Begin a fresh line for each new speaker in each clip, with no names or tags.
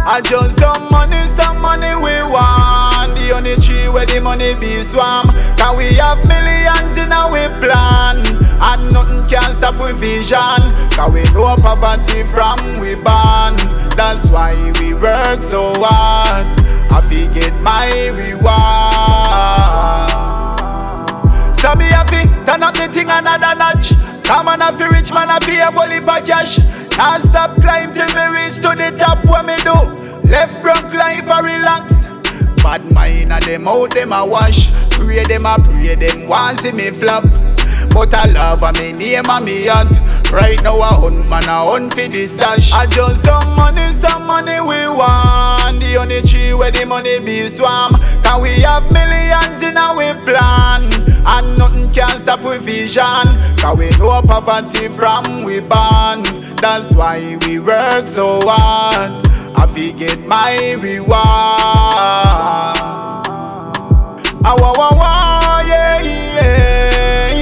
I just some money we want. The only tree where the money be swam. Cause we have millions in our plan, and nothing can stop we vision. Cause we know poverty from we born. That's why we work so hard. I fi get my reward. So me happy, turn up the thing another notch. Come on, I fi rich man, I fi a bully for cash. Now stop climb till me reach to the top. What me do? Left broke life a relax. Bad mind a them out, them a wash. Pray them want see me flop. But I love a me name and me heart. Right now a hunt man a hunt for this stash. I just some money we want. The only tree where the money be swam. Cause we have millions in our plan, and nothing can stop we vision. Cause we know poverty from we born. That's why we work so hard. I fi get my reward. Ah, wah, wah, wah, yeah, yeah,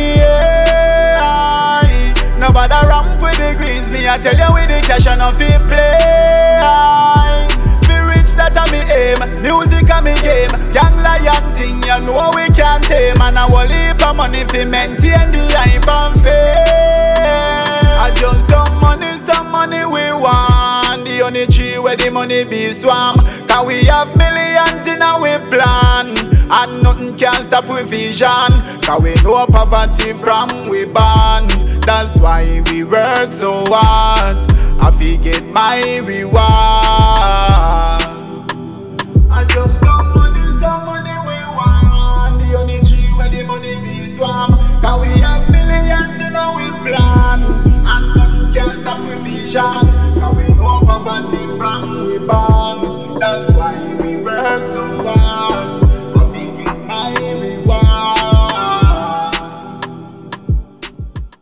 yeah. Nobody ramp with the greens, me I tell you with the cash and nothing play. Be rich, that a me aim, music a me game. Young lion thing, you know we can't tame. And I will leave the money fi maintain the hype and fame. I just some money we want. The only tree where the money be swam. Cause we have millions in our plan, and nothing can stop we vision. Cause we know poverty from we born. That's why we work so hard. I fi get my reward. I just some